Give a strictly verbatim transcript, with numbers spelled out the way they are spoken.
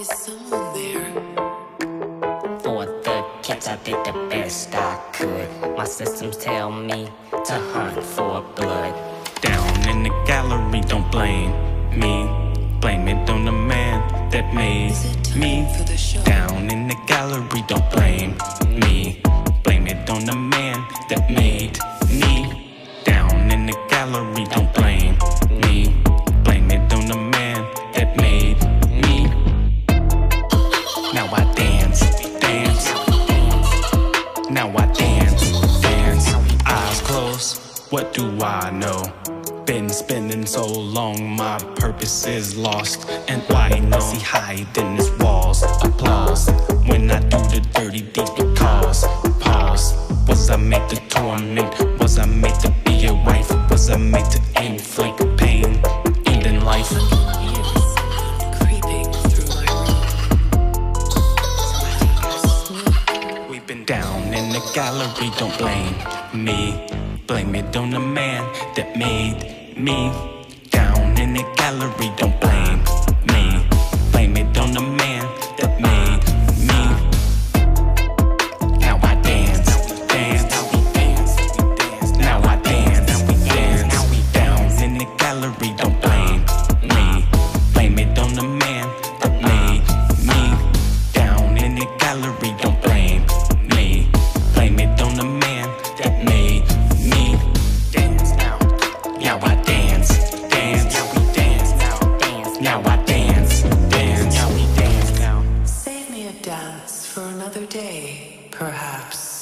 always someone there. For the catch, I did the best I could. My systems tell me to hunt for blood. Down in the gallery, don't blame me. Blame it on the man that made me. Down in the gallery, don't blame me. Blame it on the man that made me. Down in the gallery, don't blame me. Blame it on the man that made me. Now I dance, dance. Now I dance, dance. Eyes closed, what do I know? Been spinning so long, my purpose is lost. And why not see hide in his walls? Applause when I do the dirty deed because pause. Was I made to torment? Was I made to be a wife? Was I made to inflict pain? Ending life. Creeping through my room. We've been down in the gallery, don't blame me. Blame it on the man that made me. Down in the gallery, don't blame me. Blame it on the man that made me. Now I dance, dance, now I dance, dance. Down in the gallery, don't blame me. Blame it on the man that made me. Down in the gallery, don't blame me. Blame it on the man that made me. Dance now. Now I dance, dance. Now we dance now, dance. Now I dance, dance. Now we dance now. Save me a dance for another day, perhaps.